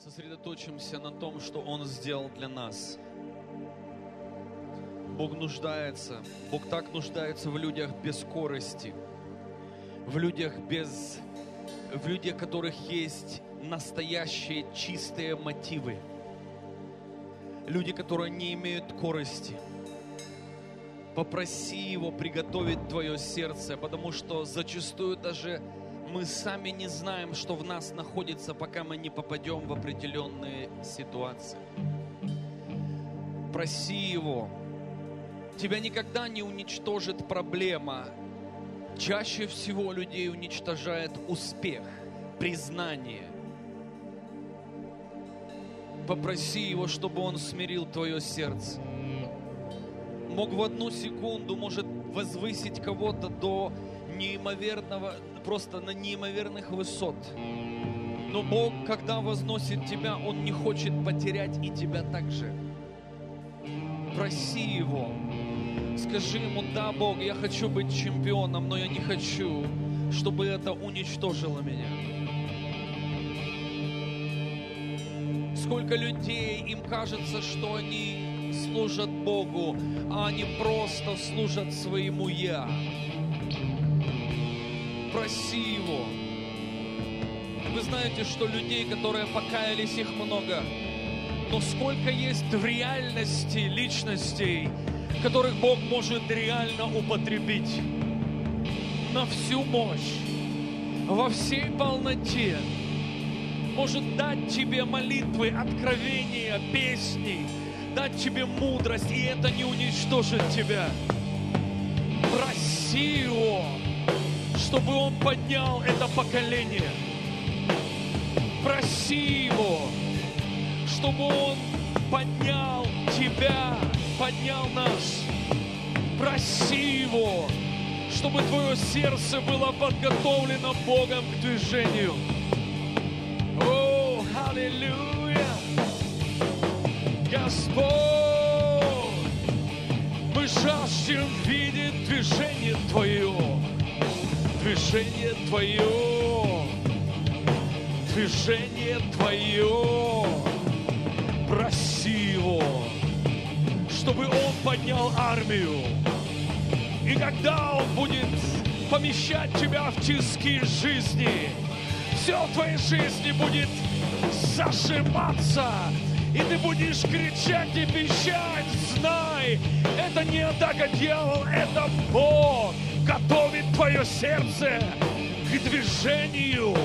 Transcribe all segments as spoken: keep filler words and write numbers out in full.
Сосредоточимся на том, что Он сделал для нас. Бог нуждается, Бог так нуждается в людях без скорости, в людях без, в людях, у которых есть настоящие чистые мотивы, люди, которые не имеют корысти. Попроси Его приготовить твое сердце, потому что зачастую даже мы сами не знаем, что в нас находится, пока мы не попадем в определенные ситуации. Проси Его. Тебя никогда не уничтожит проблема. Чаще всего людей уничтожает успех, признание. Попроси Его, чтобы Он смирил твое сердце. Мог в одну секунду, может, возвысить кого-то до неимоверного, просто на неимоверных высот. Но Бог, когда возносит тебя, Он не хочет потерять и тебя также. Проси Его. Скажи Ему: да, Бог, я хочу быть чемпионом, но я не хочу, чтобы это уничтожило меня. Сколько людей, им кажется, что они служат Богу, а они просто служат своему «я». Проси Его. Вы знаете, что людей, которые покаялись, их много. Но сколько есть в реальности личностей, которых Бог может реально употребить на всю мощь, во всей полноте. Может дать тебе молитвы, откровения, песни, дать тебе мудрость, и это не уничтожит тебя. Проси Его, чтобы Он поднял это поколение. Проси Его, чтобы Он поднял тебя, поднял нас. Проси Его, чтобы твое сердце было подготовлено Богом к движению. О, аллилуйя! Господь, мы жаждем видеть движение Твое. Движение Твое, движение Твое. Проси Его, чтобы Он поднял армию. И когда Он будет помещать тебя в тиски жизни, все в твоей жизни будет зажиматься, и ты будешь кричать и пищать: знай, это не атака дьявола, это Бог готовит твое сердце к движению,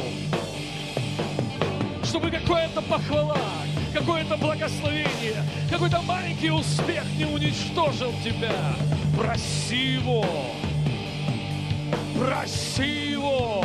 чтобы какая-то похвала, какое-то благословение, какой-то маленький успех не уничтожил тебя. Проси Его, проси Его.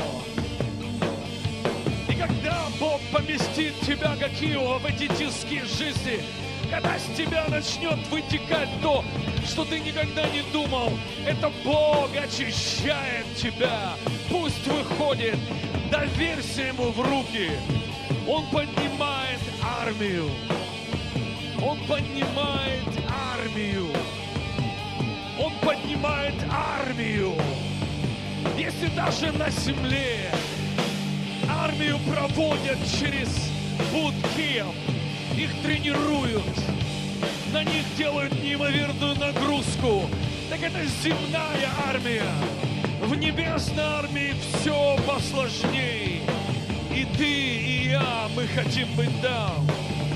И когда Бог поместит тебя, как Иова, в эти тиски жизни, когда с тебя начнет вытекать то, что ты никогда не думал, это Бог очищает тебя. Пусть выходит, доверься Ему в руки. Он поднимает армию. Он поднимает армию. Он поднимает армию. Если даже на земле армию проводят через буткемп, их тренируют, на них делают неимоверную нагрузку, так это земная армия. В небесной армии все посложнее. И ты, и я, мы хотим быть там.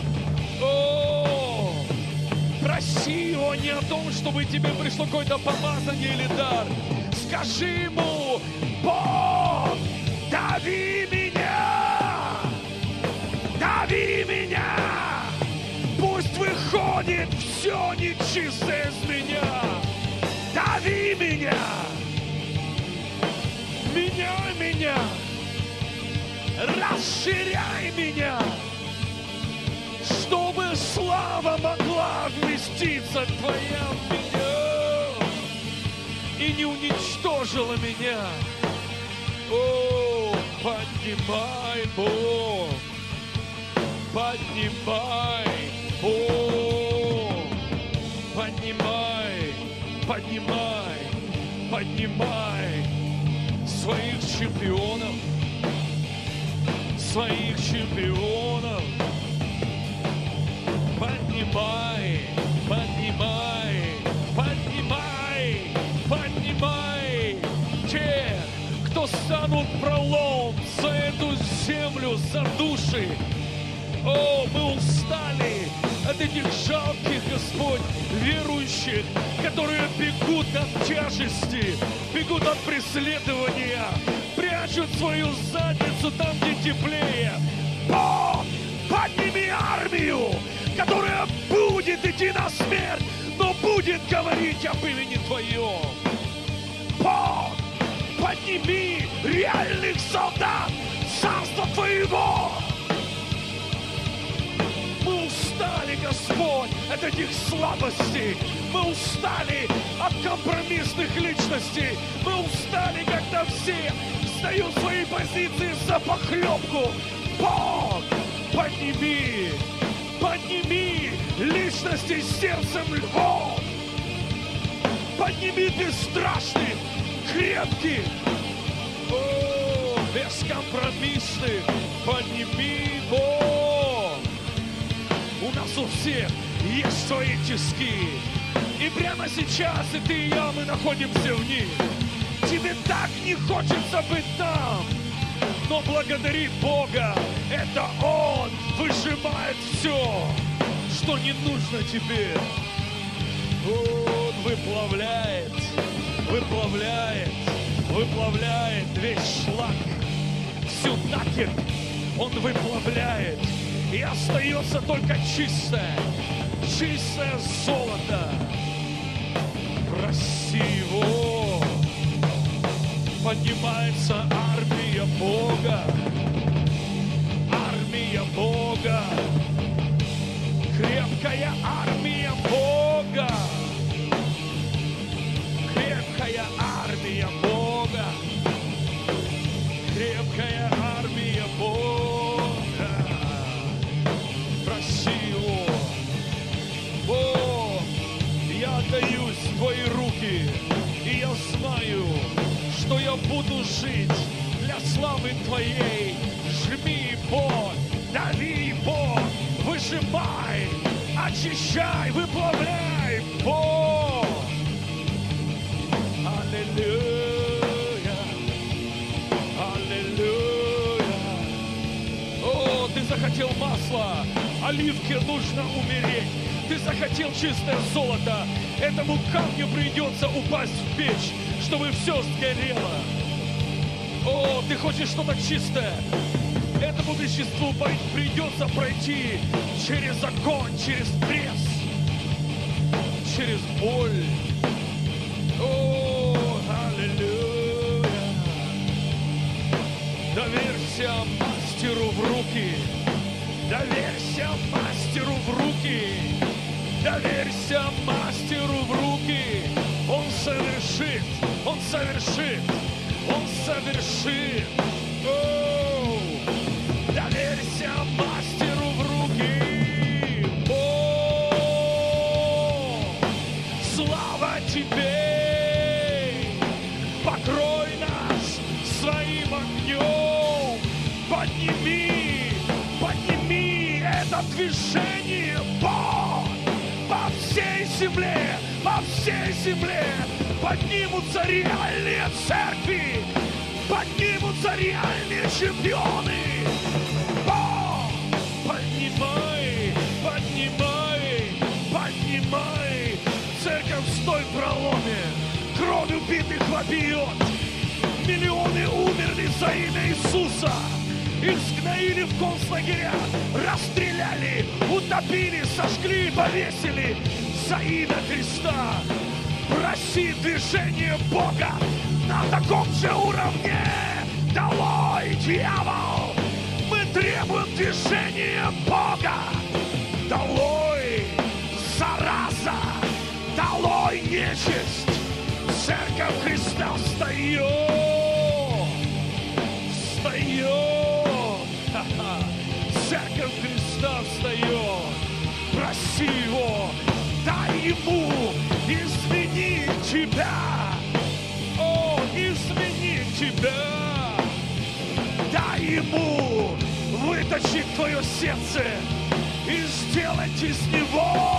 О, проси Его не о том, чтобы тебе пришло какое-то помазание или дар. Скажи Ему: Бог, дави меня! Дави меня! Пусть выходит все нечистое из меня! Дави меня! Меняй меня! Расширяй меня, чтобы слава могла вместиться Твоя в меня и не уничтожила меня. О, поднимай, Бог, поднимай, Бог, поднимай, поднимай, поднимай своих чемпионов, своих чемпионов, Поднимай, поднимай, поднимай, поднимай тех, кто станут пролом за эту землю, за души. О, мы устали от этих жалких, Господь, верующих, которые бегут от тяжести, бегут от преследования, прячут свою задницу там, где теплее. Бог, подними армию, которая будет идти на смерть, но будет говорить об имени Твоем. Бог, подними реальных солдат царства Твоего. Мы устали, Господь, от этих слабостей. Мы устали от компромиссных личностей. Мы устали, когда все встают в свои позиции за похлебку. Бог, подними, подними личности с сердцем львов. Подними бесстрашных, крепких, о, бескомпромиссных. Подними, Бог. У нас у всех есть свои тиски. И прямо сейчас и ты, и я, мы находимся в них. Тебе так не хочется быть там. Но благодари Бога, это Он выжимает все, что не нужно тебе. Он выплавляет, выплавляет, выплавляет весь шлак, всю накипь Он выплавляет. И остается только чистое, чистое золото. Проси Его. Поднимается армия Бога. Армия Бога. Крепкая армия Бога. Крепкая армия Бога. Крепкая армия Бога. Проси Его. Бог, я отдаюсь в Твои руки, и я знаю, что я буду жить для славы Твоей. Жми, Бог, дави, Бог, выжимай, очищай, выплавляй, Бог. Аллилуйя, аллилуйя. О, Ты захотел масла, оливке нужно умереть. Ты захотел чистое золото, этому камню придется упасть в печь, чтобы все сгорело. О, Ты хочешь что-то чистое. Этому веществу придется пройти через огонь, через пресс, через боль. О, аллилуйя. Доверься мастеру в руки. Доверься мастеру в руки. Доверься мастеру в руки. Он совершит, Он совершит, Он совершит. О, доверься мастеру в руки. О, слава Тебе. Покрой нас своим огнем. Подними, подними это движение, Бог. По всей земле, по всей земле поднимутся реальные церкви, поднимутся реальные чемпионы. Бог, поднимай, поднимай, поднимай. Церковь, стой в проломе. Кровь убитых вопиет. Миллионы умерли за имя Иисуса. Их сгноили в концлагеря, расстреляли, утопили, сожгли и повесили за имя Христа. Проси движение Бога на таком же уровне. Долой, дьявол! Мы требуем движения Бога. Долой, зараза! Долой, нечисть! Церковь Христа встает! Встает! Церковь Христа встает. Проси Его, дай Ему изменить тебя. О, изменить тебя. Дай Ему вытащить твое сердце и сделать из него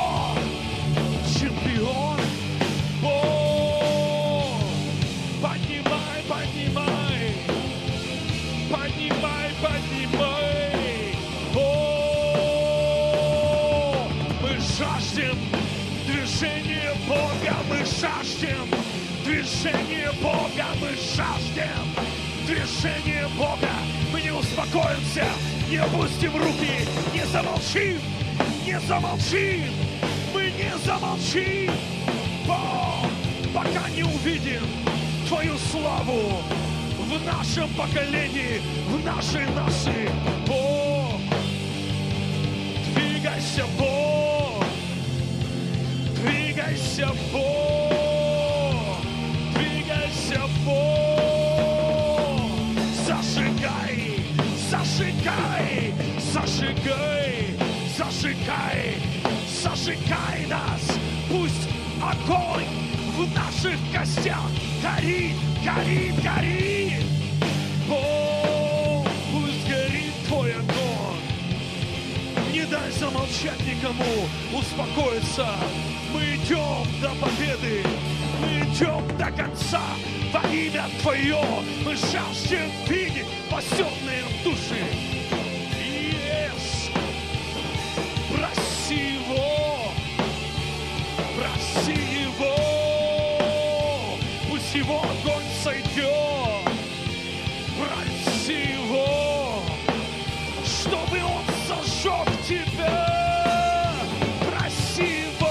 Движение Бога мы жаждем. Движение Бога мы жаждем. Движение Бога. Мы не успокоимся, не опустим руки, не замолчим, не замолчим. Мы не замолчим, Бог, пока не увидим Твою славу в нашем поколении, в нашей нации. Бог, двигайся, Бог, двигайся, Бог, двигайся, Бог. Зажигай, зажигай, зажигай, зажигай, зажигай нас. Пусть огонь в наших костях горит, горит, горит. О, пусть горит Твой огонь. Не дай замолчать никому, успокоиться. Мы идем до победы, мы идем до конца. Во имя Твое мы жаждем видеть спасенные души. Yes. Проси Его, проси Его, пусть Его огонь сойдет. Проси Его, чтобы Он зажег тебя. Проси Его,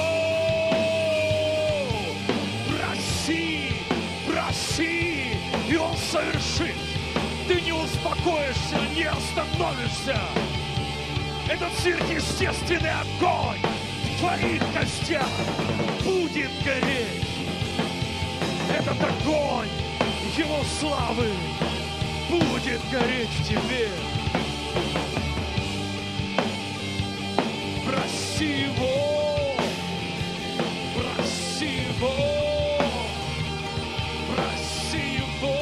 проси, проси, и Он совершит. Ты не успокоишься, не остановишься. Этот сверхъестественный огонь в твоих костях будет гореть. Этот огонь Его славы будет гореть в тебе. Проси Его, проси Его, проси Его.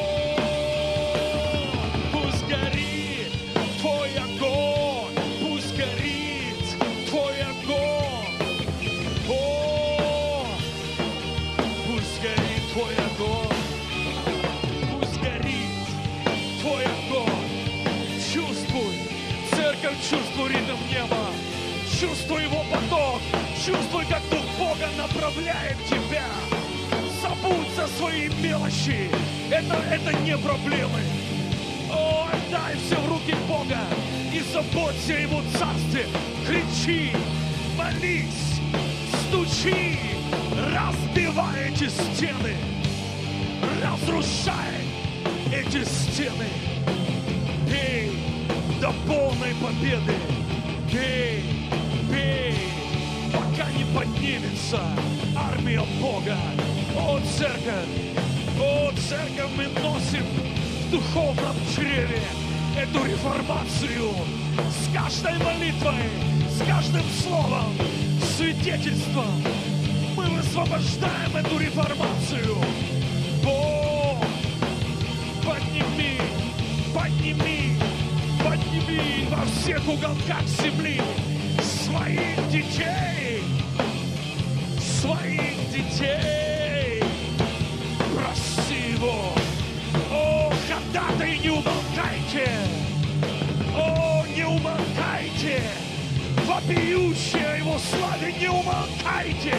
Пусть горит Твой огонь, пусть горит Твой огонь. О, пусть горит Твой огонь, пусть горит Твой огонь. Чувствуй, церковь, чувствуй ритм неба. Чувствуй Его поток, чувствуй, как Дух Бога направляет тебя. Забудь за свои мелочи, это, это не проблемы. О, отдай все в руки Бога и заботься о Его царстве. Кричи, молись, стучи, разбивай эти стены, разрушай эти стены. Бей до полной победы, бей. Бей, пока не поднимется армия Бога. О, церковь, о, церковь, мы носим в духовном чреве эту реформацию. С каждой молитвой, с каждым словом, свидетельством мы высвобождаем эту реформацию. Бог, подними, подними, подними во всех уголках земли своих детей, своих детей. Проси Его. О, ходатай, не умолкайте. О, не умолкайте. Вопиющие о Его славе, не умолкайте.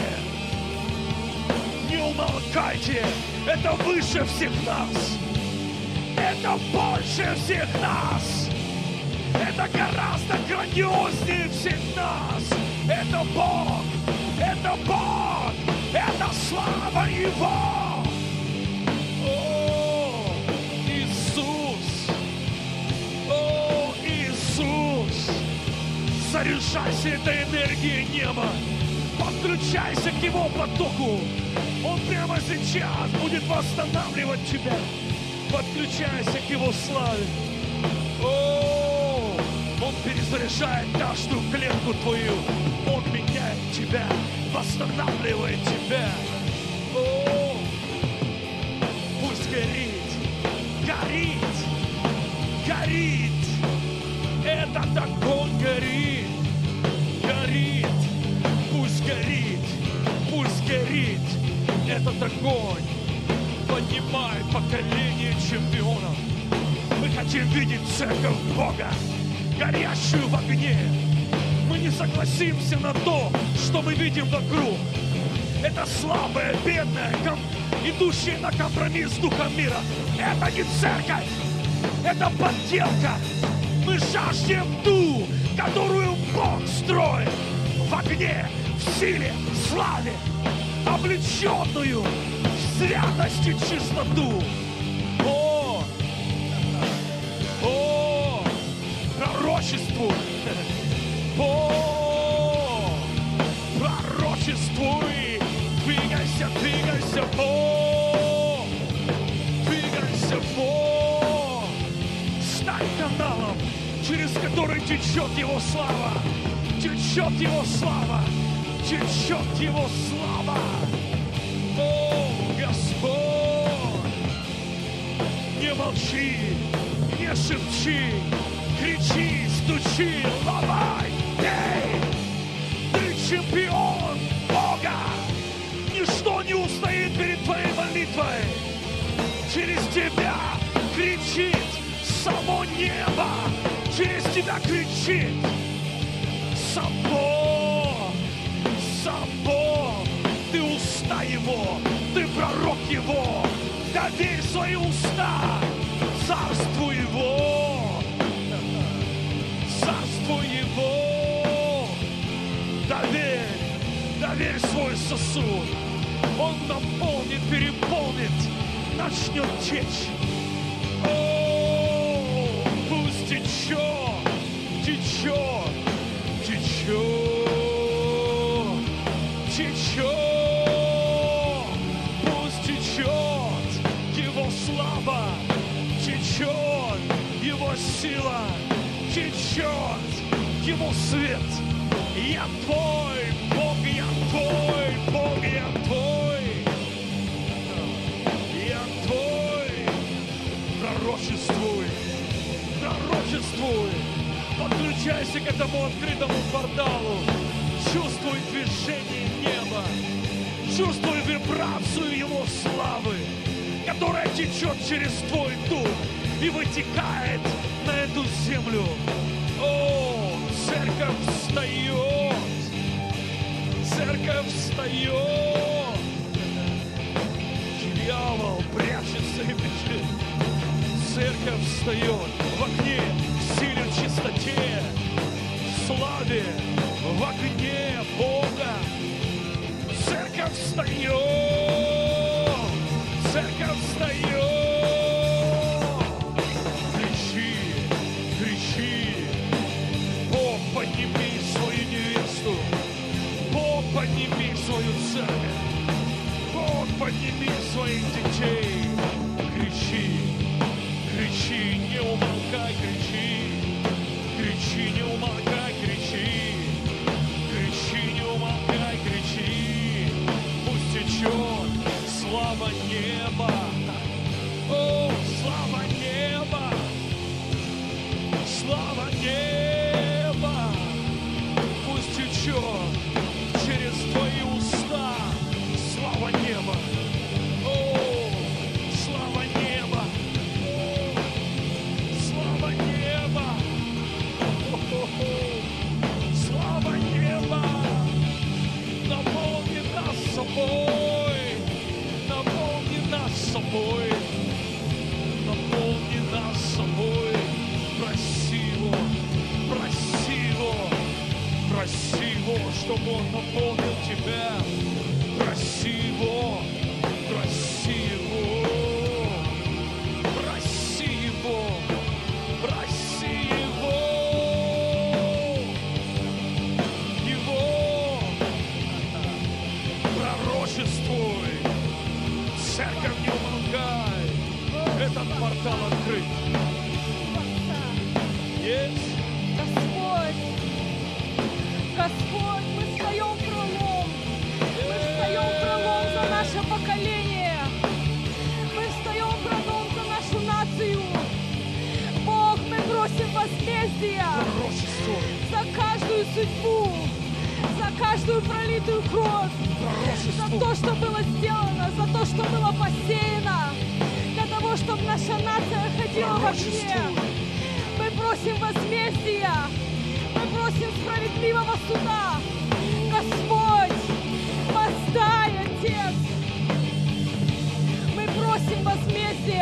Не умолкайте. Это выше всех нас. Это больше всех нас. Это гораздо грандиознее всех нас. Это Бог, это Бог, это слава Его. О, Иисус, о, Иисус, заряжайся этой энергией неба, подключайся к Его потоку. Он прямо сейчас будет восстанавливать тебя. Подключайся к Его славе. О, Он перезаряжает каждую клетку твою. Он меняет тебя, восстанавливает тебя. О, пусть горит, горит, горит. Этот огонь горит, горит. Пусть горит, пусть горит. Этот огонь поднимает поколение чемпионов. Мы хотим видеть церковь Бога, горящую в огне. Мы не согласимся на то, что мы видим вокруг. Это слабая, бедная, ком... идущая на компромисс с духом мира. Это не церковь, это подделка. Мы жаждем ту, которую Бог строит в огне, в силе, в славе, облеченную в святость и чистоту. О, о, пророчествуй, о, пророчествуй, двигайся, двигайся, о, двигайся, о, стань каналом, через который течет Его слава, течет Его слава, течет Его слава. О, Господь, не молчи, не шепчи, кричи, стучи, ломай, бей. Ты чемпион Бога. Ничто не устоит перед твоей молитвой. Через тебя кричит само небо. Через тебя кричит сам Бог. Сам Бог. Ты уста Его, ты пророк Его. Доверь свои уста царству Его. Царству Его. Доверь, доверь свой сосуд. Он наполнит, переполнит, начнет течь. О, пусть течет, течет, течет, течет. Слава, течет Его сила, течет Его свет. Я Твой, Бог, я Твой, Бог, я Твой, я Твой. Пророчествуй, пророчествуй, подключайся к этому открытому порталу, чувствуй движение неба, чувствуй вибрацию Его славы, которая течет через твой дух и вытекает на эту землю. О, церковь встает, церковь встает. Дьявол прячется и бежит. Церковь встает в огне, в силе, в чистоте, в славе, в огне Бога. Церковь встает. Церковь встает! Кричи, кричи! Бог, подними свою невесту! Бог, подними свою церковь! Бог, подними своих детей! Кричи, кричи, не умолкай, кричи! Кричи, не умолкай, кричи! Кричи, не умолкай, кричи! Пусть течет слава неба! О, слава неба! Слава неба! Пусть течет через твои уста слава неба! О, слава неба! О, слава неба! О-хо-хо. Слава неба! Наполни нас собой! Наполни нас собой, наполни нас собой, проси Его, проси Его, проси Его, чтобы Он наполнил тебя, проси Его, проси Его, проси Его, проси Его, Его, пророчествуй. Церковь, не умолкай, этот портал открыт. Есть. Господь, Господь, мы встаем в пролом, мы встаем в пролом за наше поколение, мы встаем в пролом за нашу нацию. Бог, мы просим возмездия за каждую судьбу, за каждую пролитую кровь, за то, что было сделано, за то, что было посеяно, для того, чтобы наша нация ходила в огне. Мы просим возмездия, мы просим справедливого суда. Господь, восдай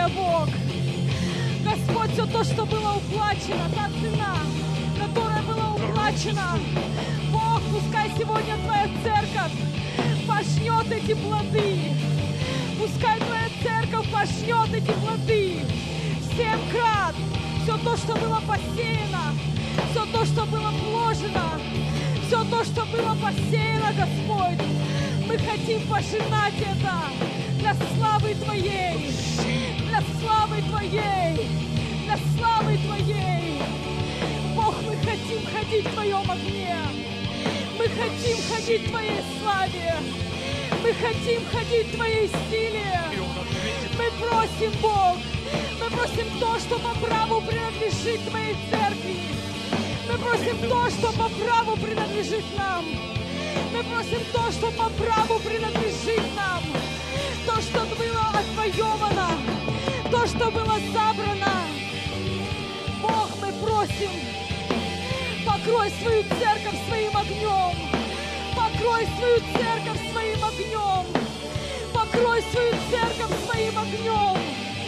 Божья, Бог. Господь, все то, что было уплачено, та цена, которая была уплачена, Бог, пускай сегодня Твоя церковь пожнет эти плоды. Пускай Твоя церковь пожнет эти плоды. Семь крат. Все то, что было посеяно, все то, что было вложено, все то, что было посеяно, Господь, мы хотим пожинать это для славы Твоей, для славы Твоей, для славы Твоей. Бог, мы хотим ходить в Твоем огне, мы хотим ходить в Твоей славе, мы хотим ходить в Твоей силе. Мы просим, Бог, мы просим то, что по праву принадлежит Твоей церкви. Мы просим то, что по праву принадлежит нам. Мы просим то, что по праву принадлежит нам. То, что было отвоевано, то, что было забрано. Бог, мы просим, покрой свою церковь своим огнем. Покрой свою церковь своим огнем. Покрой свою церковь своим огнем.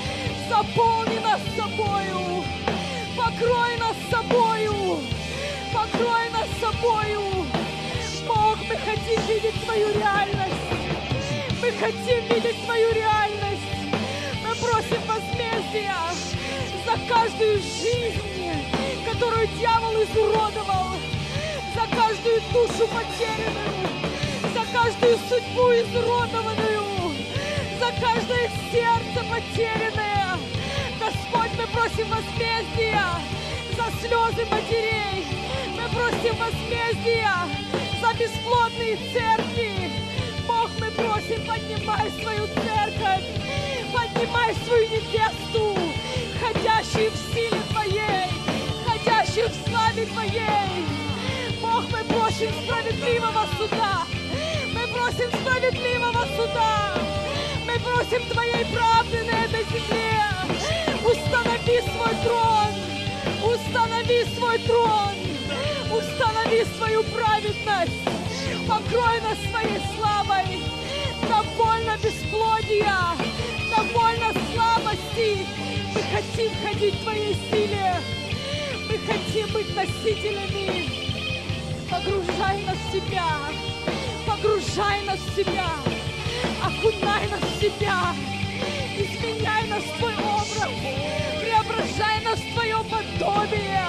Заполни нас собою. Покрой нас собою. Покрой нас собою. Бог, мы хотим видеть Твою реальность. Мы хотим видеть Твою реальность. Мы просим возмездия за каждую жизнь, которую дьявол изуродовал, за каждую душу потерянную, за каждую судьбу изуродованную, за каждое сердце потерянное. Господь, мы просим возмездия за слезы матерей. Мы просим возмездия за бесплодные церкви. Бог, мы просим, поднимай свою церковь, поднимай свою невесту, ходящую в силе Твоей, ходящую в славе Твоей. Бог, мы просим справедливого суда. Мы просим справедливого суда. Мы просим Твоей правды на этой земле. Установи свой трон. Установи свой трон. Установи свою праведность. Покрой нас своей славой. Довольно бесплодия. Довольно слабости. Мы хотим ходить в Твоей силе. Мы хотим быть носителями. Погружай нас в Себя. Погружай нас в Себя. Окунай нас в Себя. Изменяй нас в Твой образ. Преображай нас в Твое подобие.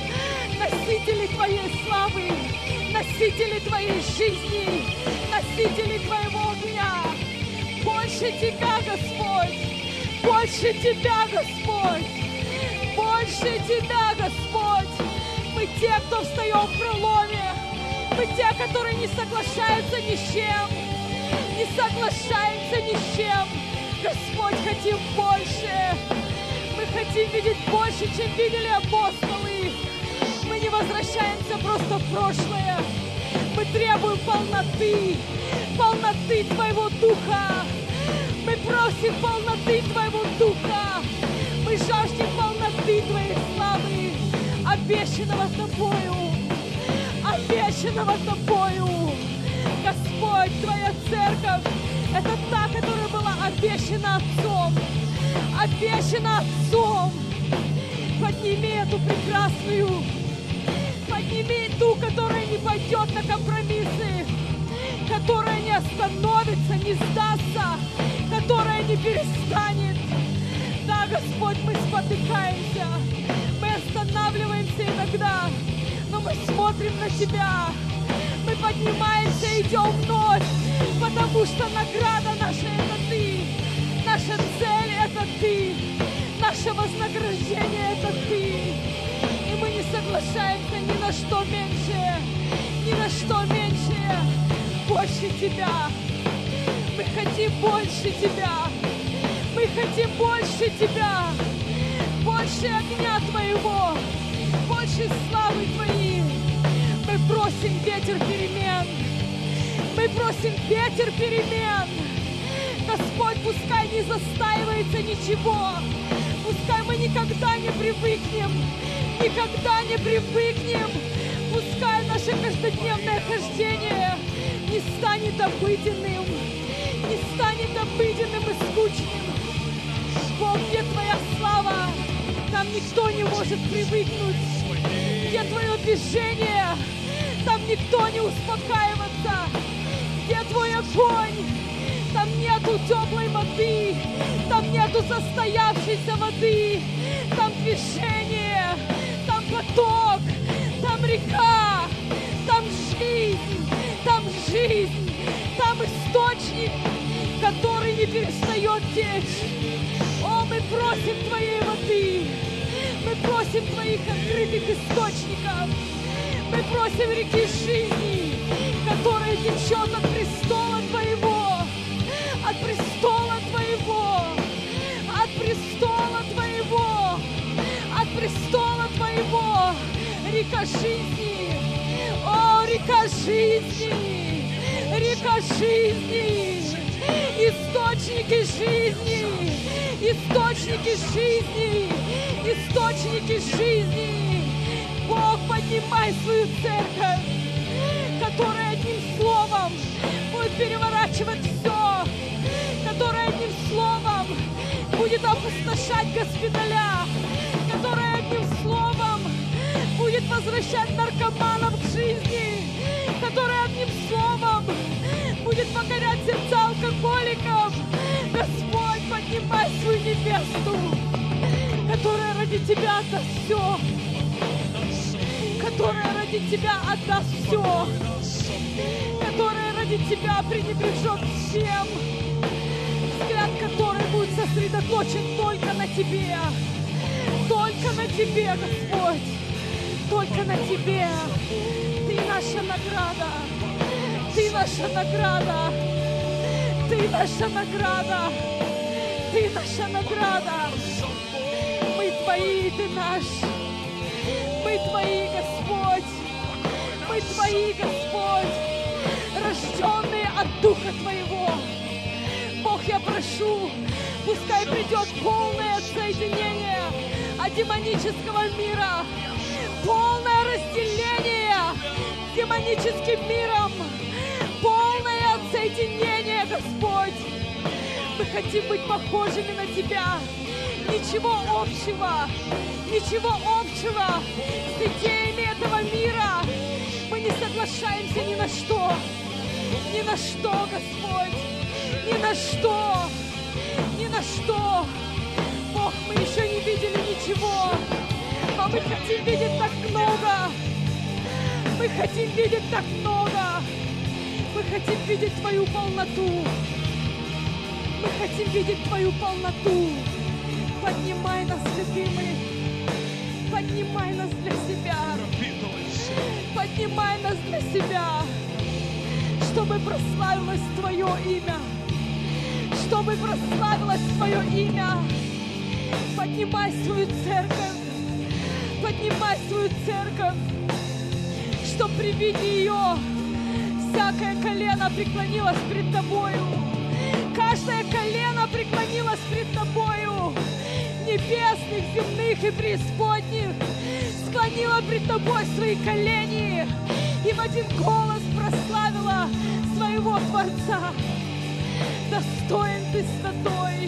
Носители Твоей славы. Носители Твоей жизни. Носители Твоего огня. Больше Тебя, Господь. Больше Тебя, Господь. Больше Тебя, Господь. Мы те, кто встаем в проломе. Мы те, которые не соглашаются ни с чем. Не соглашаемся ни с чем. Господь, хотим больше. Мы хотим видеть больше, чем видели апостолы. Мы не возвращаемся просто в прошлое. Мы требуем полноты. Полноты Твоего Духа. Мы просим полноты Твоего Духа. Мы жаждем полноты Твоей славы, обещанного Тобою, обещанного Тобою. Господь, Твоя церковь — это та, которая была обещана Отцом, обещана Отцом. Подними эту прекрасную, подними ту, которая не пойдет на компромиссы, которая не остановится, не сдастся, которая не перестанет. Да, Господь, мы спотыкаемся, мы останавливаемся иногда, но мы смотрим на Тебя, мы поднимаемся и идем вновь, потому что награда наша — это Ты, наша цель — это Ты, наше вознаграждение — это Ты, и мы не соглашаемся ни на что меньше, ни на что меньше, больше Тебя, мы хотим больше Тебя. Мы хотим больше Тебя, больше огня Твоего, больше славы Твоей. Мы просим ветер перемен, мы просим ветер перемен. Господь, пускай не застаивается ничего, пускай мы никогда не привыкнем, никогда не привыкнем. Пускай наше каждодневное хождение не станет обыденным, не станет обыденным и скучным. Бог, где там никто не может привыкнуть, где Твое движение, там никто не успокаивается, где Твой огонь, там нету теплой воды, там нету застоявшейся воды, там движение, там поток, там река, там жизнь, там жизнь, там источник, который не перестает течь. О, мы просим Твоей воды, мы просим Твоих открытых источников, мы просим реки жизни, которая течет от престола Твоего, от престола Твоего, от престола Твоего, от престола Твоего, река жизни, о, река жизни, река жизни, источники жизни, источники жизни, источники жизни. Бог, поднимай свою церковь, которая одним словом будет переворачивать все, которая одним словом будет опустошать госпиталя, которая одним словом будет возвращать наркоманов к жизни, которая одним словом будет покорять сердца алкоголиков. Господь, поднимай свою невесту, которая ради Тебя отдаст все, которая ради Тебя отдаст все, которая ради Тебя пренебрежет всем, взгляд которой будет сосредоточен только на Тебе, только на Тебе, Господь, только на Тебе. Ты наша награда, Ты наша награда, Ты наша награда, Ты наша награда. Мы Твои, Ты наш. Мы Твои, Господь. Мы Твои, Господь, рожденные от Духа Твоего. Бог, я прошу, пускай придет полное соединение от демонического мира, полное разделение с демоническим миром, полное отсоединение, Господь. Мы хотим быть похожими на Тебя. Ничего общего, ничего общего с идеями этого мира. Мы не соглашаемся ни на что, ни на что, Господь, ни на что, ни на что. Бог, мы еще не видели ничего, но мы хотим видеть так много. Мы хотим видеть так много. Мы хотим видеть Твою полноту. Мы хотим видеть Твою полноту. Поднимай нас, любимый. Поднимай нас для себя. Поднимай нас для себя. Чтобы прославилось Твое имя. Чтобы прославилось Твое имя. Поднимай свою церковь. Поднимай свою церковь. Чтоб при виде ее всякое колено преклонилось пред Тобою. Каждое колено преклонилось пред Тобою. Небесных, земных и преисподних склонила пред Тобой свои колени и в один голос прославила своего Творца. Достоин Ты, святой,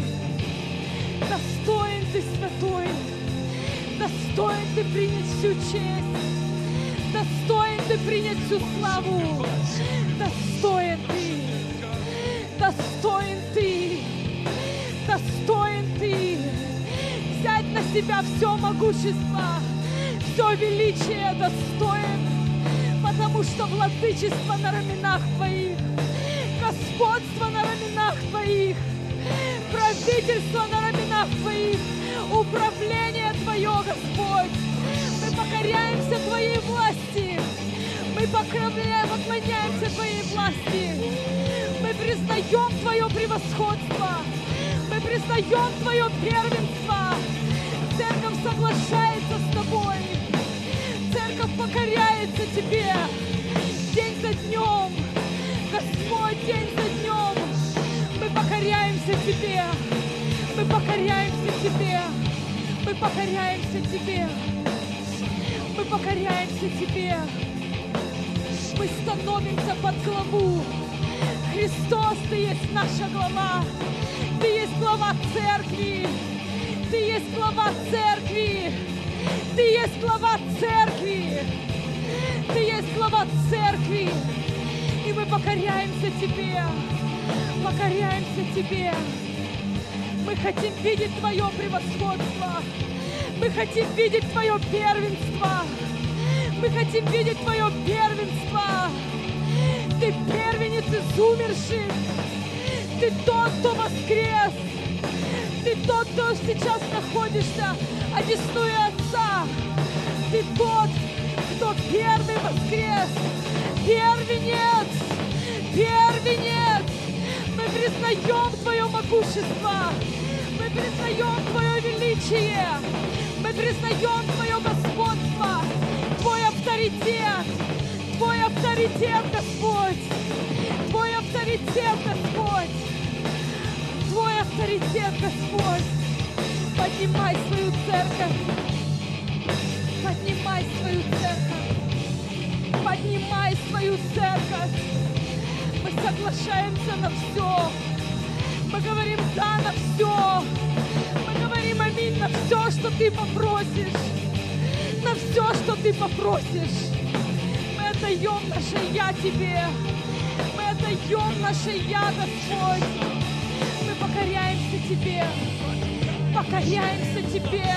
достоин Ты, святой, достоин Ты принять всю честь, достоин Ты принять всю славу, достоин Ты, достоин Ты, достоин Ты взять на себя все могущество, все величие, достоин, потому что владычество на раменах Твоих, господство на раменах Твоих, правительство на раменах Твоих, управление Твое, Господь. Мы покоряемся Твоей власти, мы поклоняемся Твоей власти, мы признаем Твое превосходство, мы признаем Твое первенство. Церковь соглашается с Тобой, церковь покоряется Тебе день за днем, Господь, день за днем. Мы покоряемся Тебе, мы покоряемся Тебе, мы покоряемся Тебе, мы покоряемся Тебе. Мы становимся под главу. Христос, Ты есть наша глава, Ты есть глава церкви, Ты есть глава церкви. Ты есть глава церкви. Ты есть глава церкви. И мы покоряемся Тебе. Покоряемся Тебе. Мы хотим видеть Твое превосходство. Мы хотим видеть Твое первенство. Мы хотим видеть Твое первенство. Ты первенец из умерших. Ты тот, кто воскрес. Ты тот, кто сейчас находишься одесную Отца. Ты тот, кто первый воскрес. Первенец. Первенец. Мы признаем Твое могущество. Мы признаем Твое величие. Мы признаем Твое господство. Твой авторитет. Твой авторитет, Господь. Твой авторитет, Господь. Твой авторитет, Господь. Поднимай свою церковь. Поднимай свою церковь. Поднимай свою церковь. Мы соглашаемся на все. Мы говорим да на все. Мы говорим аминь на все, что Ты попросишь. На все, что Ты попросишь. Мы отдаем наше «Я» Тебе. Мы отдаем наше «Я», Господь. Мы покоряемся Тебе. Покоряемся Тебе.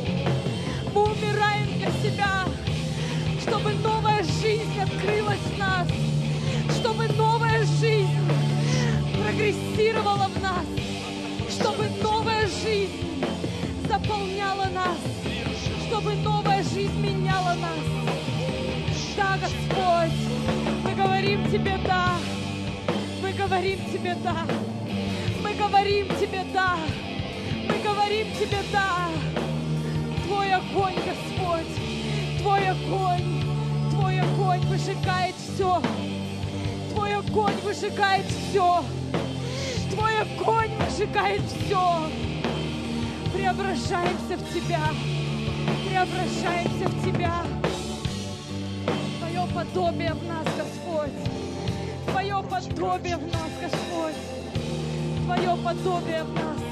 Мы умираем для себя, чтобы новая жизнь открылась в нас. Чтобы новая жизнь прогрессировала в нас. Чтобы новая жизнь заполняла нас. Чтобы новая жизнь меняла нас. Да, Господь, мы говорим Тебе да. Мы говорим Тебе да. Мы говорим Тебе да. Мы говорим Тебе да. Твой огонь, Господь, Твой огонь, Твой огонь выжигает все. Твой огонь выжигает все. Твой огонь выжигает все. Преображаемся в Тебя. Преображаемся в Тебя. Твое подобие в нас, Господь. Твое подобие в нас, Господь. Твое подобие в нас.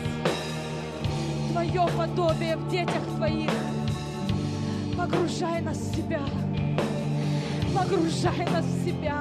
Твое подобие в детях Твоих. Погружай нас в Себя. Погружай нас в Себя.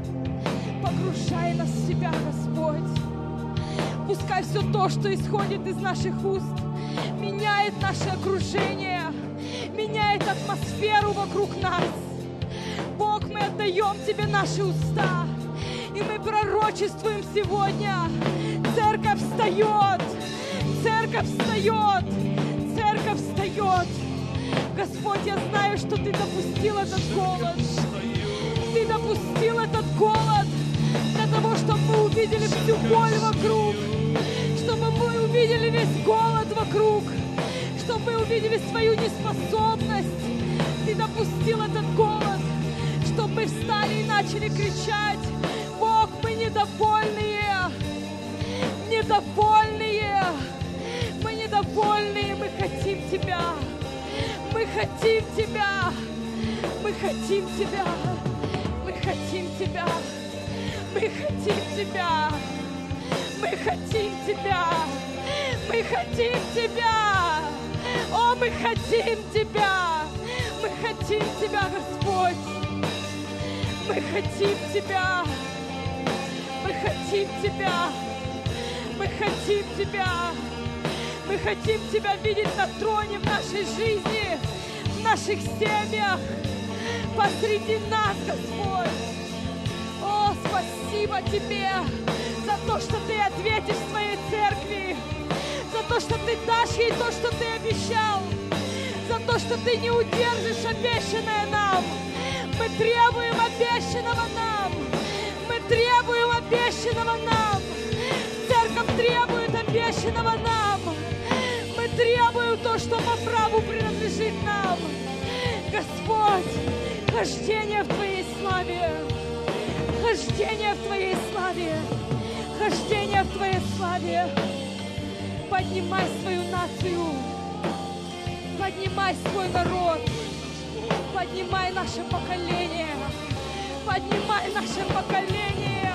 Погружай нас в Себя, Господь. Пускай все то, что исходит из наших уст, меняет наше окружение, меняет атмосферу вокруг нас. Бог, мы отдаем Тебе наши уста, и мы пророчествуем сегодня. Церковь встает, церковь встает, церковь встает. Господь, я знаю, что Ты допустил этот голод. Ты допустил этот голод для того, чтобы мы увидели всю боль вокруг, чтобы мы увидели весь голод вокруг, чтобы мы увидели свою неспособность. Ты допустил этот голод, чтобы мы встали и начали кричать: Бог, мы недовольные, недовольные, мы недовольные, мы хотим Тебя, мы хотим Тебя, мы хотим Тебя, мы хотим Тебя, мы хотим Тебя, мы хотим Тебя, мы хотим Тебя, о, мы хотим Тебя, мы хотим Тебя, Господь, мы хотим Тебя, мы хотим Тебя, мы хотим Тебя, мы хотим Тебя видеть на троне в нашей жизни, в наших семьях, посреди нас, Господь. О, спасибо Тебе за то, что Ты ответишь Твоей церкви, за то, что Ты дашь ей то, что Ты обещал, за то, что Ты не удержишь обещанное нам. Мы требуем обещанного нам. Мы требуем обещанного нам. Церковь требует обещанного нам. Мы требуем то, что по праву принадлежит нам. Господь, хождение в Твоей славе. Хождение в Твоей славе. Хождение в Твоей славе. Поднимай свою нацию. Поднимай свой народ. Поднимай наше поколение. Поднимай наше поколение.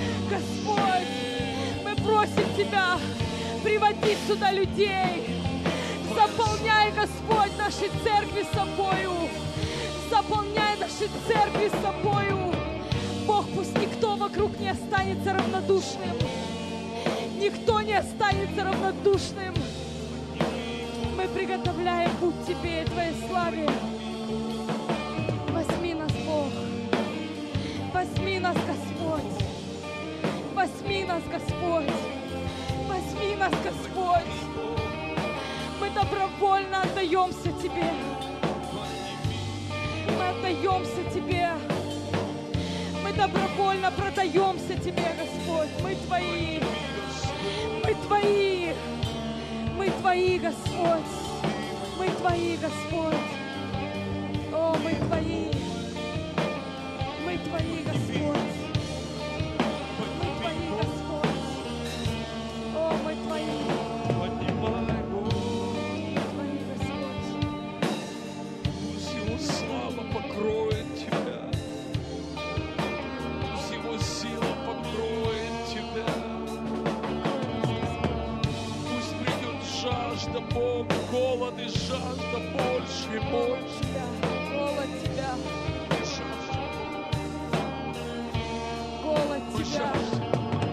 Господь, мы просим Тебя, приводи сюда людей. Заполняй, Господь, наши церкви собою. Заполняй наши церкви собою. Бог, пусть никто вокруг не останется равнодушным. Никто не останется равнодушным. Мы приготовляем путь Тебе и Твоей славе. Возьми нас, Бог. Возьми нас, Господь. Возьми нас, Господь. Возьми нас, Господь. Мы добровольно отдаемся Тебе. Мы отдаемся Тебе. Мы добровольно продаемся Тебе, Господь. Мы Твои. Мы Твои. Мы Твои, Господь. Мы Твои, Господь. О, мы Твои. Мы Твои, Господь. Мы Твои, Господь. О, мы Твои. Поднимай, Бог. Твои, Господь. Пусть Его слава покроет Тебя. Пусть Его сила покроет Тебя. Пусть придет жажда, Бог, голод и жажда больше и больше. Голод Тебя. Мы жаждем, Голод мы Тебя. жаждем,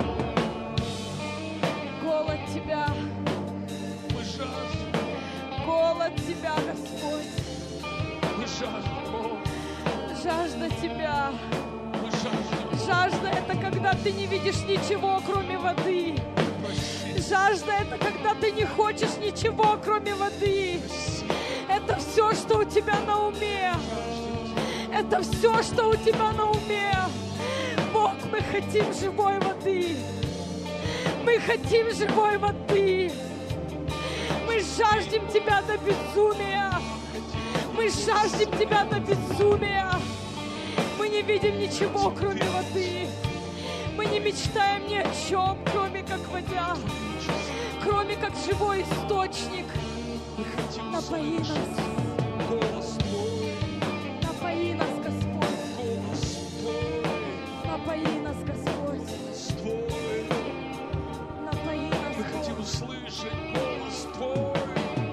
Голод Тебя. мы жаждем, Голод Тебя, Господь. мы жаждем, Бог, Жажда Тебя. мы жаждем. Жажда — это когда ты не видишь ничего, кроме воды. Прости, Жажда — это когда ты не хочешь ничего, кроме воды. прости, Это все, что у тебя на уме. Это все, что у тебя на уме. Бог, мы хотим живой воды. Мы хотим живой воды. Мы жаждем Тебя до безумия. Мы жаждем Тебя до безумия. Мы не видим ничего, кроме воды. Мы не мечтаем ни о чем, кроме как водя, кроме как живой источник. мы хотим Напои нас, слышать голос Твой, напои нас, Господь. голос Твой, Напои нас, Господь. голос Твой. Напои нас, Мы хотим Бог. услышать голос Твой,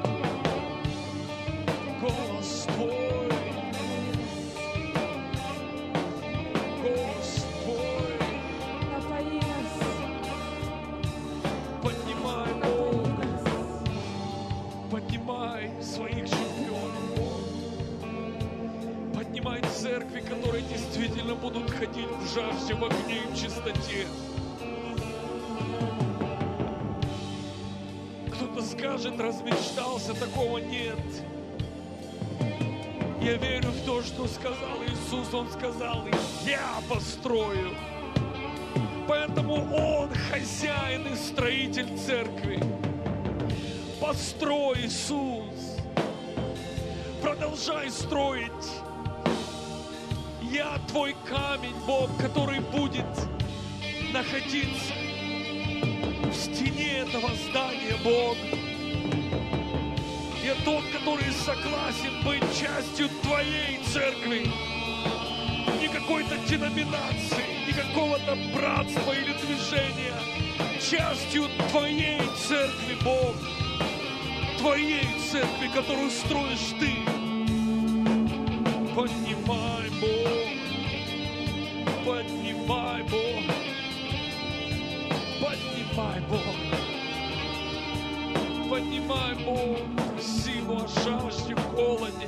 голос Твой, голос Твой. Напои нас, Поднимай, напои Бог, нас. поднимай своих чемпионов, Бог. Поднимай церкви, которые действительно будут ходить в жажде, в огне и в чистоте. Кто-то скажет, размечтался, такого нет. Я верю в то, что сказал Иисус. Он сказал, я построю. Поэтому Он хозяин и строитель церкви. Построй, Иисус. Продолжай строить. Я твой камень, Бог, который будет находиться в стене этого здания, Бог. Я тот, который согласен быть частью Твоей церкви. Не какой-то деноминации, не какого-то братства или движения. Частью Твоей церкви, Бог. Твоей церкви, которую строишь Ты. Поднимай, Бог. Поднимай, Бог. Поднимай, Бог. Поднимай, Бог, силу о жажде, в голоде.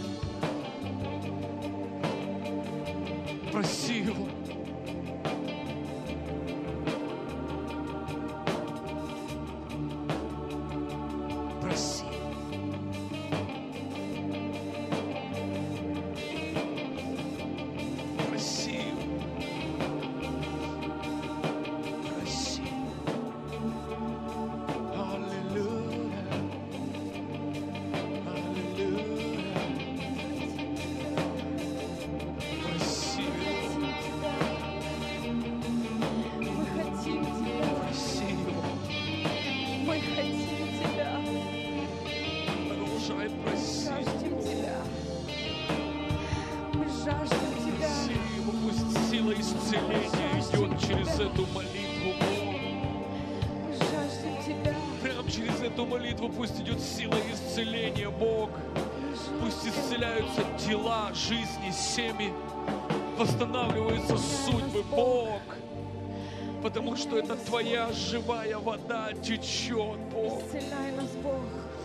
Проси Его. Проси. Проси Его. Проси. Аллилуйя. Аллилуйя. Проси Его. Мы хотим Тебя. Проси Его. Мы хотим Тебя. Продолжай просить Жаждем Его. Тебя. Мы жаждем Тебя. Проси Его. Пусть сила исцеления идет через эту молитву, Бог. Мы жаждем Тебя. Прямо через эту молитву пусть идет сила исцеления, Бог. Пусть исцеляются дела, жизни, семьи, восстанавливаются судьбы, Бог. Потому что это Твоя живая вода течет, Бог. Исцеляй нас, Бог.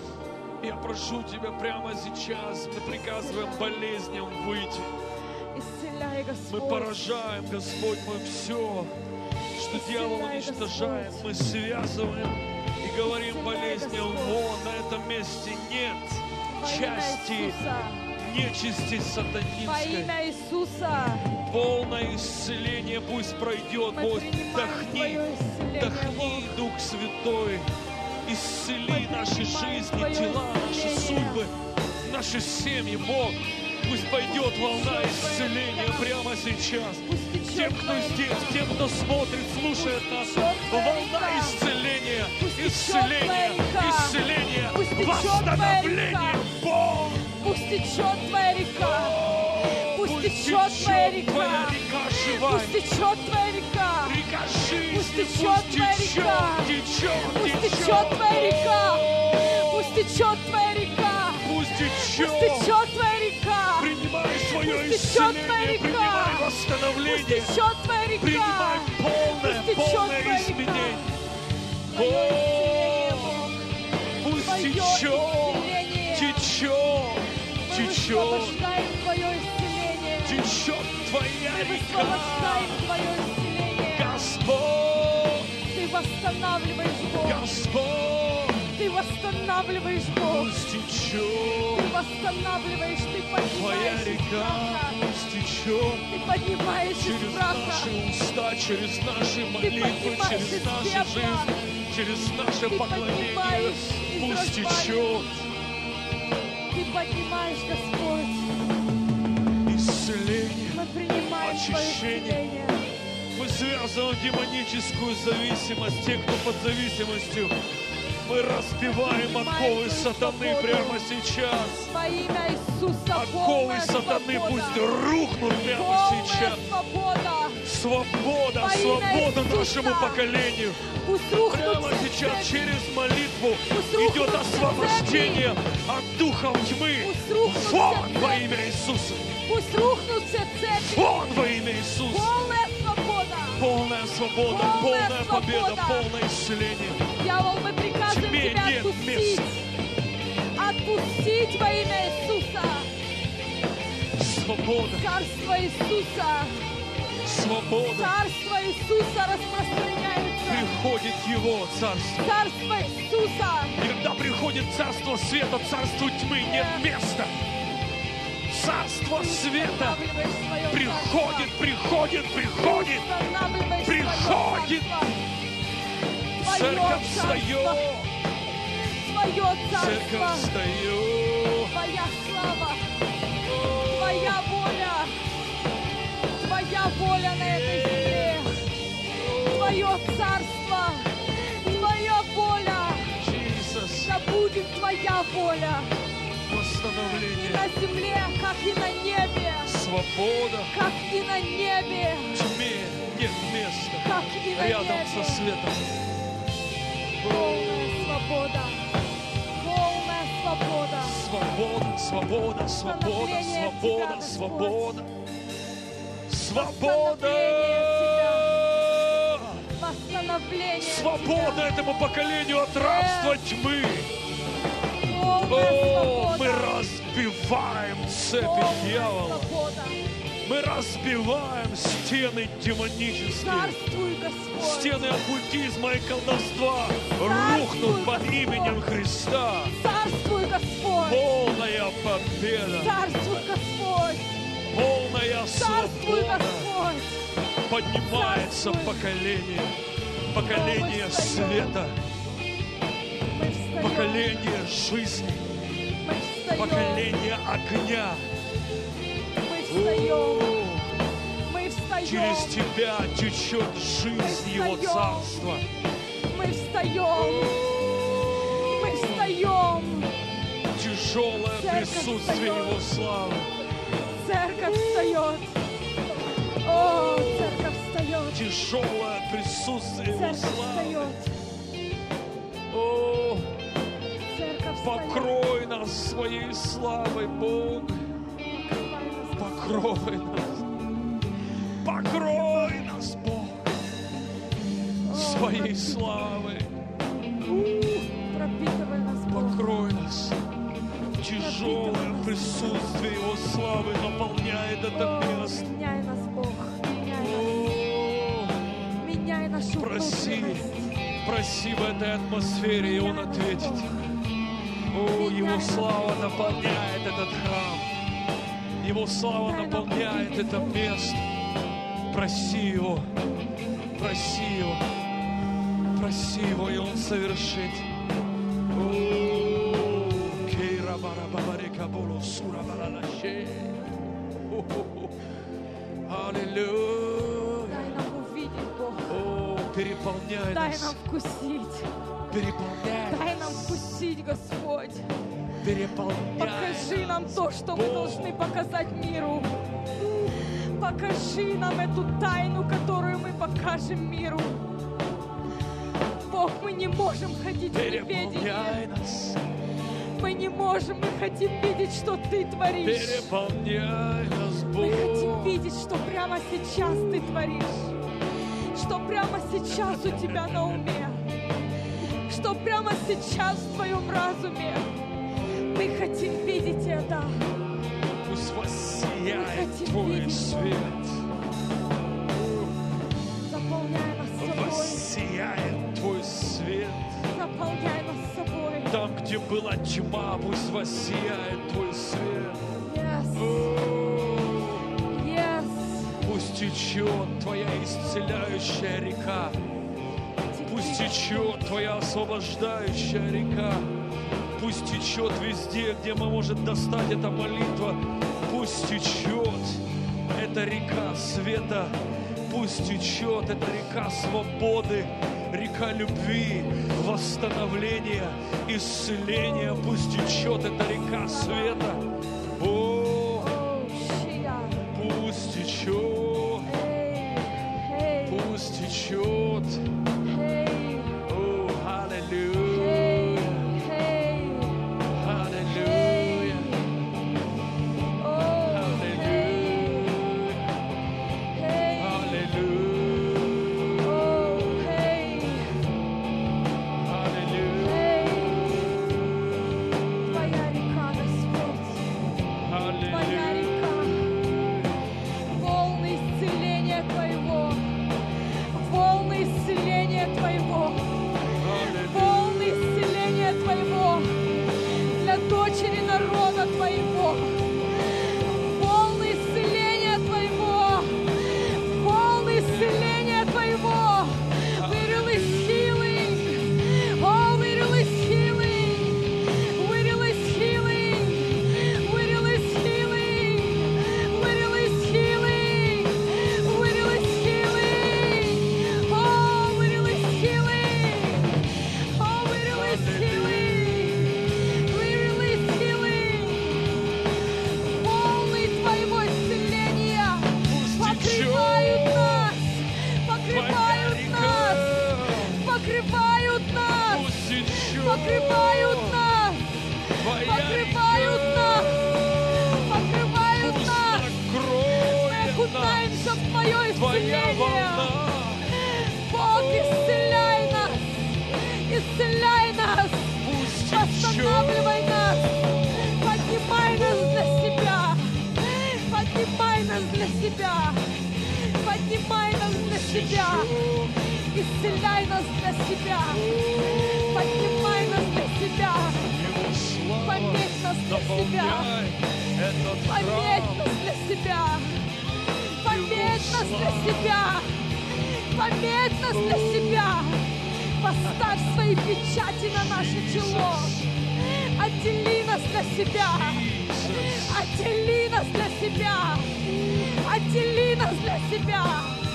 Я прошу Тебя прямо сейчас, мы приказываем болезням выйти. Исцеляй, Мы Господь. поражаем, Господь, мы все, что дьявол уничтожает, мы связываем и говорим болезням: вон, на этом месте нет Во имя части Иисуса. нечисти Во сатанинской. имя Иисуса. Полное исцеление пусть пройдет, Мы Бог. принимаем Вдохни, Твое исцеление, вдохни, Бог. Дух Святой. Исцели Мы наши принимаем жизни, Твое тела, наши исцеление. судьбы, наши семьи, Бог. Пусть пойдет волна исцеления прямо сейчас. Пусть течет Тем, кто Твоя здесь, река. тем, кто смотрит, слушает нас, течет Твоя волна река. исцеления, Пусть течет исцеления, Твоя река. исцеления, Пусть течет Твоя восстановления, река. Бог. Пусть течет Твоя река. Пусть Пусть течет Твоя река. Твоя река живая. Пусть течет Твоя река. Река жизни, Пусть пусть течет Твоя течет, река. течет, Пусть течет. течет Твоя река. Пусть течет Твоя река. Пусть течет. Пусть течет Твоя река. Принимай свое Пусть течет Твоя исцеление, река. принимай Пусть восстановление, течет Твоя река. принимай полное, Пусть течет полное Твоя река. изменение. Твое исцеление, О, Бог. пусть Твое течет, исцеление. течет, Мы течет, высвобождаем Твое исцеление. течет Твоя Мы река. высвобождаем Твое исцеление. Господь, Ты восстанавливаешь, Бог. Господь, Ты восстанавливаешь, Бог. пусть Ты течет восстанавливаешь, Ты Твоя поднимаешь из река, праха. пусть течет Ты поднимаешь из через праха. наши уста, через наши молитвы, поднимаешь через из нашу пепла. жизнь, через наше Ты поклонение. поднимаешь из Пусть развалин. течет Ты поднимаешь, Господь. исцеление. Мы принимаем Твое Очищение. исцеление. Мы связываем демоническую зависимость, те, кто под зависимостью. Мы разбиваем оковы сатаны прямо сейчас. Во имя Иисуса Оковы полная сатаны свобода. пусть рухнут прямо Полная сейчас. свобода. Свобода, Во имя свобода Иисуса. нашему поколению. Пусть рухнут Прямо все сейчас цепи. через молитву Пусть рухнут идет все освобождение от духов тьмы. Пусть рухнут Вон все во цепи. имя Иисуса. Пусть рухнут все цепи. Вон во имя Иисуса. Полная свобода. Полная свобода, Полная полная победа, свобода. полное исцеление. Дьявол, мы приказываем Тьме тебя нет отпустить. места. Отпустить во имя Иисуса. Свобода, Царство Иисуса. свобода. Царство Иисуса распространяется. Приходит Его царство. Царство Иисуса. И когда приходит царство света, царству тьмы нет места. Царство света Устанавливаешь свое приходит, приходит, приходит. Устанавливаешь приходит. свое Церковь царство. встает. Твое царство. Церковь встает. Твоя слава. Твоя воля. Твоя воля на этой земле. Твое царство. Твоя воля. Иисус, Да будет Твоя воля. И восстановление, на земле, как и на небе. свобода. Как и на небе. Тьме нет места Как и на рядом небе. со светом. Полная свобода. Полная свобода. Свобода, свобода, свобода, Восстановление свобода, Тебя, свобода. Свобода! Восстановление Свобода Тебя. этому поколению от рабства тьмы. Полная О, мы свобода. разбиваем цепи Полная дьявола. свобода. Мы разбиваем стены демонические. Царствуй, Господь. Стены оккультизма и колдовства рухнут под именем Христа. Царствуй, Господь. Полная победа, Царствуй, Господь. полная Царствуй, свобода. Господь. Поднимается Царствуй. поколение, поколение О, мы встаем. света, Мы встаем. поколение жизни, Мы встаем. поколение огня. Мы встаем. О, Мы встаем. через тебя течет жизнь Его встаем. Царства. Мы встаем. Мы встаем. Тяжелое Церковь присутствие встает. Его славы. Церковь встает. О, церковь встает. Тяжелое присутствие Его Церковь славы. встает. О, Покрой нас своей славой, Бог. Покрой нас. Покрой нас, Бог, своей славой. Пропитывай нас, Бог. Покрой нас. Тяжелое присутствие Его славы наполняет это место. Меняй нас, Бог. Меняй нас. Меняй нашу Проси, внутренность. проси в этой атмосфере, и Он ответит. О, Его слава наполняет этот храм. Его слава наполняет это место. Проси Его, проси Его, проси Его, и Он совершит. Аллилуйя. Дай нам увидеть, Бог. О, переполняй Дай нас. нам вкусить. Переполняй Дай нас. нам вкусить, Господь. Переполняй Покажи нам нас, то, что мы Бог. должны показать миру. Покажи нам эту тайну, которую мы покажем миру. Бог, мы не можем ходить в Переполняй неведении. нас. Мы не можем, мы хотим видеть, что Ты творишь. Переполняй нас, Бог. Мы хотим видеть, что прямо сейчас Ты творишь. Что прямо сейчас у Тебя на уме. Что прямо сейчас в Твоем разуме. Мы хотим видеть это. Пусть воссияет Мы хотим Твой видеть, свет. Заполняй нас собой. Воссияет Твой свет. Заполняй нас собой. Там, где была тьма, пусть воссияет Твой свет. Yes. О, Yes. пусть течет Твоя исцеляющая река. Пусть течет Твоя освобождающая река. Пусть течет везде, где мы можем достать эта молитва. Пусть течет эта река света. Пусть течет эта река свободы, река любви, восстановления, исцеления. Пусть течет эта река света. О, О, Шия. пусть течет, Эй, эй, пусть течет. эй, О, аллилуйя, эй, эй. аллилуйя, О, аллилуйя, эй, аллилуйя, о, эй, аллилуйя, эй. Твоя река, Господь. Твоя аллилуйя. река. Волны исцеления Твоего. Волны исцеления Твоего. Волны исцеления Твоего для дочери народа Твоего. Волны исцеления Твоего. Волны исцеления Твоего. We release healing. Oh, we release healing. We release healing. We release healing. We release healing. We release healing. Oh, we release healing. Oh, we release healing. We release healing. Волны Твоего исцеления покрывают нас. Покрывают нас. Покрывают нас. Пусть течет Покрывают нас. Твоя Покрывают нас. Покрывают Пусть нас. Мы накроет нас окунаемся в Твое Твоя исцеление. волна. Бог, исцеляй нас. Исцеляй нас. Пусть течет Восстанавливай нас. Поднимай нас для себя. Поднимай нас для себя. Поднимай нас для себя. Исцеляй нас для себя. Поднимай нас для себя. Его слава. Пометь нас для себя. Наполняй этот Пометь храм. нас для себя. Пометь нас для себя. Пометь нас для себя. Поставь свои печати на наше чело. Отдели нас для себя. Отдели нас для себя. Отдели нас для себя.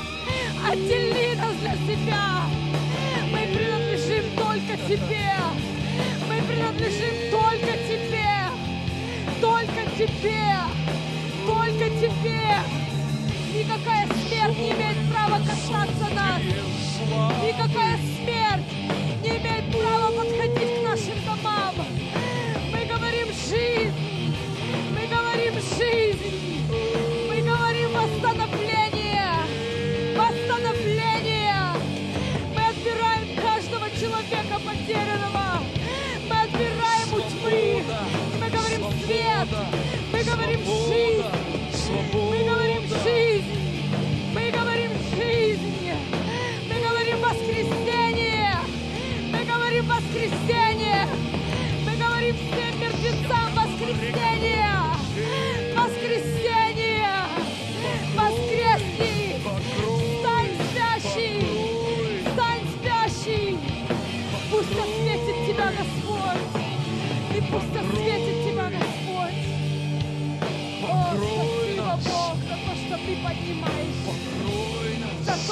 Отдели нас для себя. Мы принадлежим только Тебе. Мы принадлежим только Тебе. Только Тебе. Только Тебе. Никакая смерть не имеет права касаться нас. Никакая смерть не имеет права подходить к нашим домам.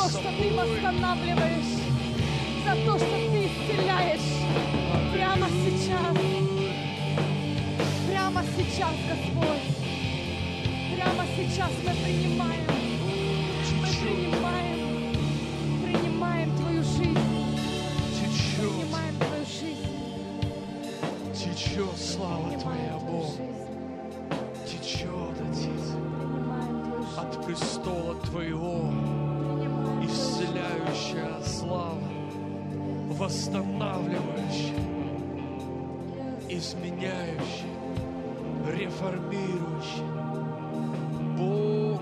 то, что Ты восстанавливаешь, за то, что Ты исцеляешь. Прямо сейчас, прямо сейчас, Господь, прямо сейчас мы принимаем, мы принимаем, принимаем Твою жизнь, принимаем Твою жизнь. Течет слава Твоя, Бог. Течет, Отец, от престола Твоего, исцеляющая слава, восстанавливающая, изменяющая, реформирующая. Бог,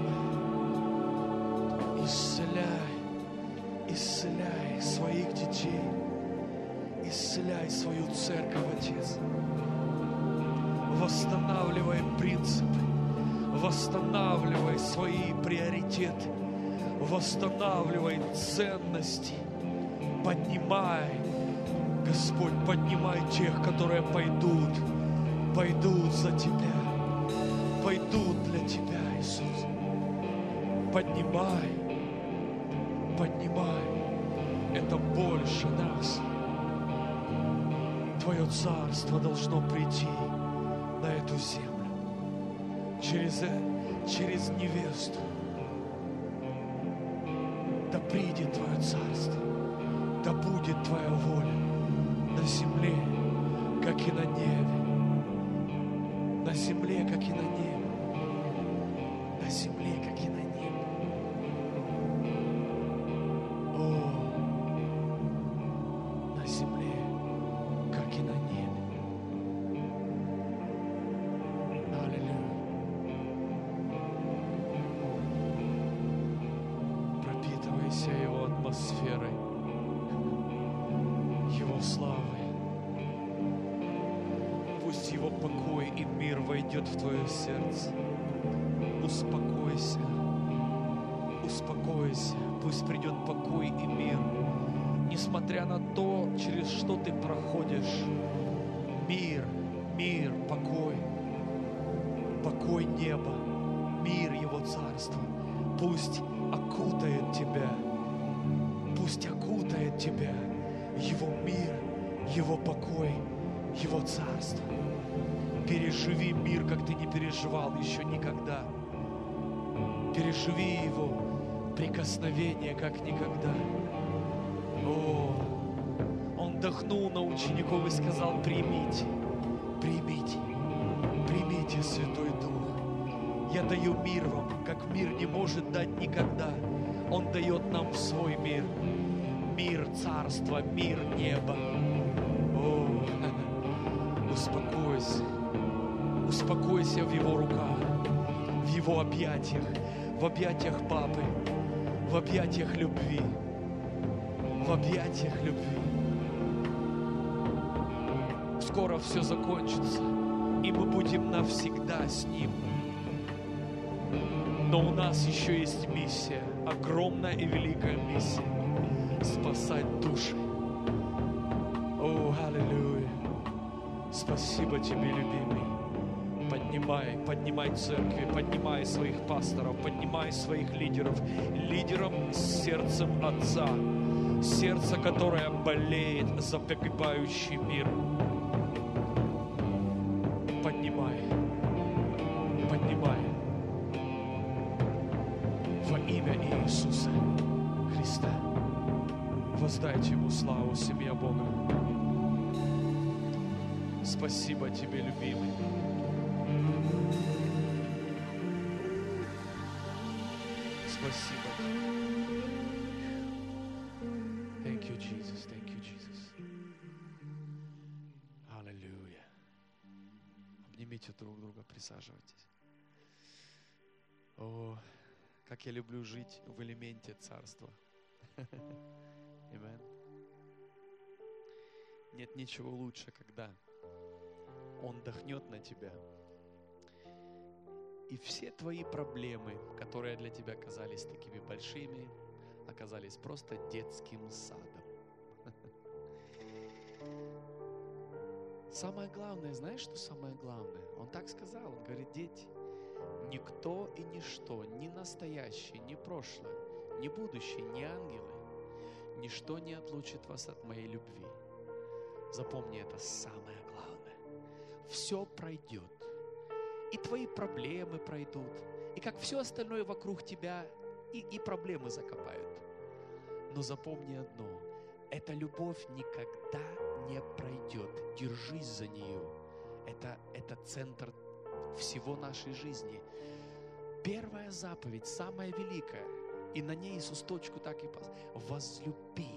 исцеляй, исцеляй своих детей, исцеляй свою церковь, Отец. Восстанавливай принципы, восстанавливай свои приоритеты, восстанавливай ценности, поднимай, Господь, поднимай тех, которые пойдут, пойдут за Тебя, пойдут для Тебя, Иисус. Поднимай, поднимай, это больше нас. Твое царство должно прийти на эту землю через, через невесту. Да придет Твое царство, да будет Твоя воля на земле, как и на небе. На земле, как и на небе. На земле, как и на небе. О, на земле, как и на небе. Аллилуйя. Пропитывайся Его атмосферой, Его славой. Пусть Его покой и мир войдет в твое сердце. Успокойся, успокойся. Пусть придет покой и мир. Несмотря на то, через что ты проходишь, мир, мир, покой, покой неба, мир Его Царства. Пусть окутает тебя, пусть окутает тебя Его мир, Его покой, Его Царство. Переживи мир, как ты не переживал еще никогда. Переживи Его прикосновение, как никогда. О, Он вдохнул на учеников и сказал: примите, примите, примите, Святой Дух. Я даю мир вам, как мир не может дать никогда. Он дает нам свой мир. Мир царства, мир неба. О, успокойся. Успокойся в Его руках, в Его объятиях, в объятиях Папы, в объятиях любви, в объятиях любви. Скоро все закончится, и мы будем навсегда с Ним. Но у нас еще есть миссия, огромная и великая миссия — спасать души. О, аллилуйя! Спасибо Тебе, любимый. Поднимай, поднимай церкви, поднимай своих пасторов, поднимай своих лидеров, лидеров с сердцем Отца, сердце, которое болеет за погибающий мир. Поднимай, поднимай во имя Иисуса Христа. Воздайте Ему славу, семья Бога. Спасибо Тебе, любимый. Спасибо. Thank you, Jesus. Thank you, Jesus. Аллилуйя. Обнимите друг друга, присаживайтесь. О, как я люблю жить в элементе царства. Аминь. Нет ничего лучше, когда Он дохнет на тебя, и все твои проблемы, которые для тебя казались такими большими, оказались просто детским садом. Самое главное, знаешь, что самое главное? Он так сказал, он говорит: дети, никто и ничто, ни настоящее, ни прошлое, ни будущее, ни ангелы, ничто не отлучит вас от моей любви. Запомни, это самое главное. Все пройдет. И твои проблемы пройдут. И как все остальное вокруг тебя, и, и проблемы закопают. Но запомни одно. Эта любовь никогда не пройдет. Держись за нее. Это, это центр всего нашей жизни. Первая заповедь, самая великая. И на ней Иисус точку так и поставил. Возлюби.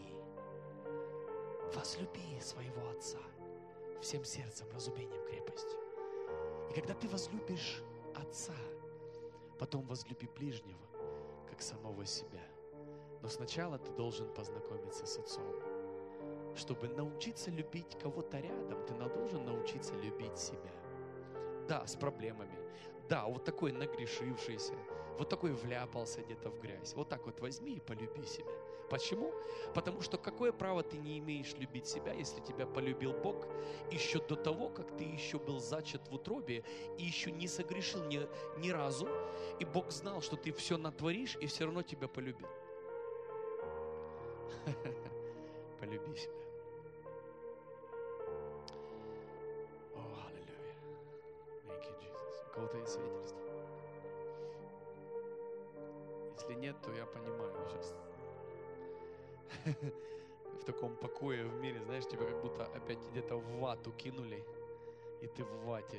Возлюби своего Отца всем сердцем, разумением, крепостью. И когда ты возлюбишь Отца, потом возлюби ближнего, как самого себя. Но сначала ты должен познакомиться с Отцом. Чтобы научиться любить кого-то рядом, ты должен научиться любить себя. Да, с проблемами. Да, вот такой нагрешившийся, вот такой вляпался где-то в грязь. Вот так вот возьми и полюби себя. Почему? Потому что какое право ты не имеешь любить себя, если тебя полюбил Бог еще до того, как ты еще был зачат в утробе и еще не согрешил ни, ни разу, и Бог знал, что ты все натворишь, и все равно тебя полюбил. Полюби себя. О, аллилуйя. Thank you, Jesus. У кого-то есть свидетельство? Если нет, то я понимаю сейчас. В таком покое в мире, знаешь, тебя как будто опять где-то в вату кинули, и ты в вате.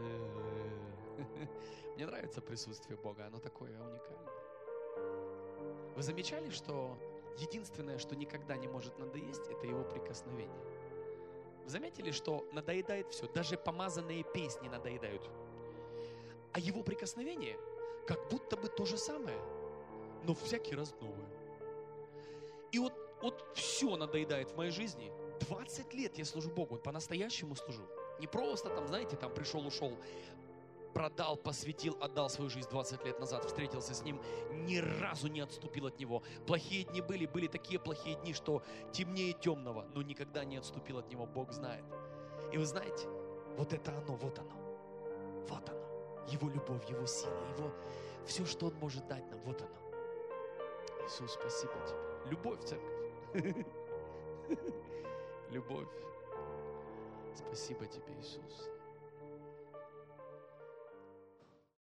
Мне нравится присутствие Бога, оно такое уникальное. Вы замечали, что единственное, что никогда не может надоесть, это Его прикосновение? Вы заметили, что надоедает все, даже помазанные песни надоедают. А Его прикосновение как будто бы то же самое, но всякий раз новое. И вот, вот все надоедает в моей жизни. двадцать лет я служу Богу, по-настоящему служу. Не просто там, знаете, там пришел, ушел, продал, посвятил, отдал свою жизнь двадцать лет назад, встретился с Ним, ни разу не отступил от Него. Плохие дни были, были такие плохие дни, что темнее темного, но никогда не отступил от Него, Бог знает. И вы знаете, вот это оно, вот оно, вот оно. Его любовь, Его сила, Его, все, что Он может дать нам, вот оно. Иисус, спасибо Тебе. Любовь, церковь. Любовь. Спасибо Тебе, Иисус.